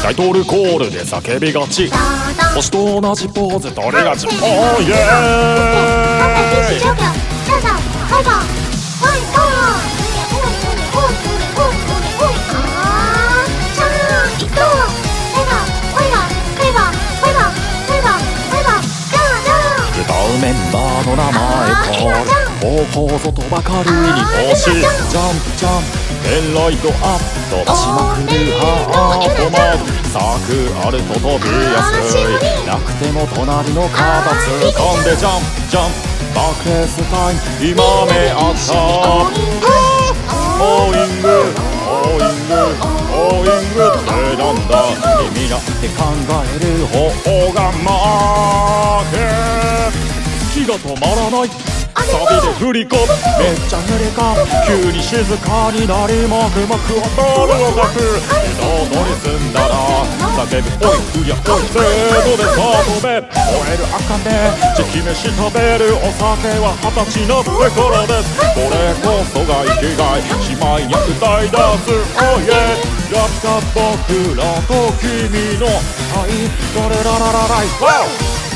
タイトルコールで叫びがち、星と同じポーズ取りがち。おーイエーイ。歌うメンバーの名前コール、ここぞとばかりに投資、ジャンプジャンプペンライトアップ飛ばしまくるハートマーク、サークあると飛びやすい、なくても隣の肩掴んでジャンプジャンプバックレースタイム今目あった。オーイングオーイングオーイングってなんだ、君だって考える方が負け、気が止まらないサビで振り込む、めっちゃ揺れか急に静かになりもくもくを通る音楽、自動乗り済んだら叫ぶおいふやおいせーのでさあ飛べ、燃える赤目チキ飯食べるお酒は20歳のって頃です、これこそが生きがいしまいに歌い出す、おいえラッカ僕らと君の愛ドレラララライワオ